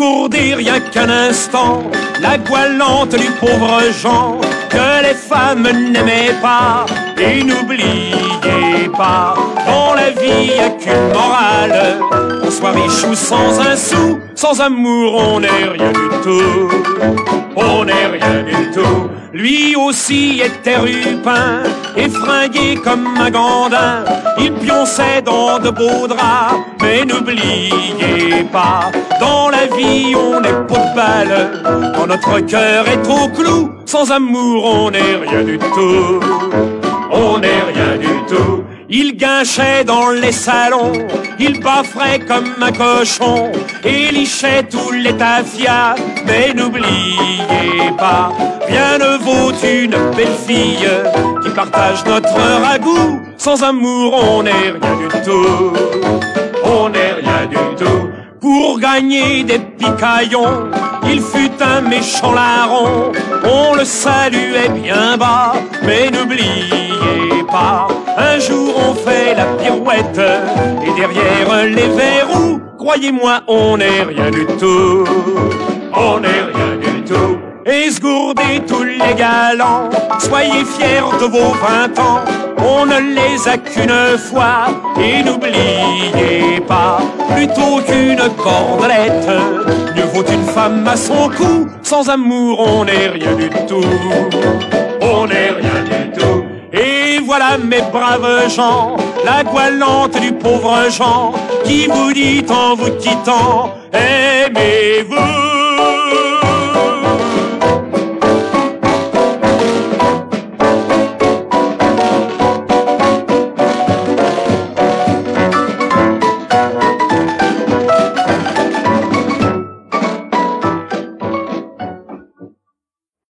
esgourder rien qu'un instant la goualante du pauvre Jean que les femmes n'aimaient pas. Et n'oubliez pas, dans la vie y a qu'une morale, qu'on soit riche ou sans un sou, sans amour on n'est rien du tout. On n'est rien du tout. Lui aussi était rupin et fringué comme un gandin. Il pionçait dans de beaux draps, mais n'oubliez pas, dans la vie on n'est pas de balle. Quand notre cœur est trop clou, sans amour on n'est rien du tout. On n'est rien du tout. Il guinchait dans les salons, il bafferait comme un cochon et lichait tous les tafias. Mais n'oubliez pas, rien ne vaut une belle fille qui partage notre ragoût. Sans amour, on n'est rien du tout. On n'est rien du tout. Pour gagner des picaillons, il fut un méchant larron. On le saluait bien bas, mais n'oubliez pas, un jour on fait la pirouette et derrière les verrous, croyez-moi, on n'est rien du tout. On n'est rien du tout. Esgourdez tous les galants, soyez fiers de vos 20 ans. On ne les a qu'une fois et n'oubliez pas, plutôt qu'une cordelette, mieux vaut une femme à son cou. Sans amour on n'est rien du tout. On n'est rien du tout. Et voilà mes braves gens, la goualante du pauvre Jean, qui vous dit en vous quittant, aimez-vous.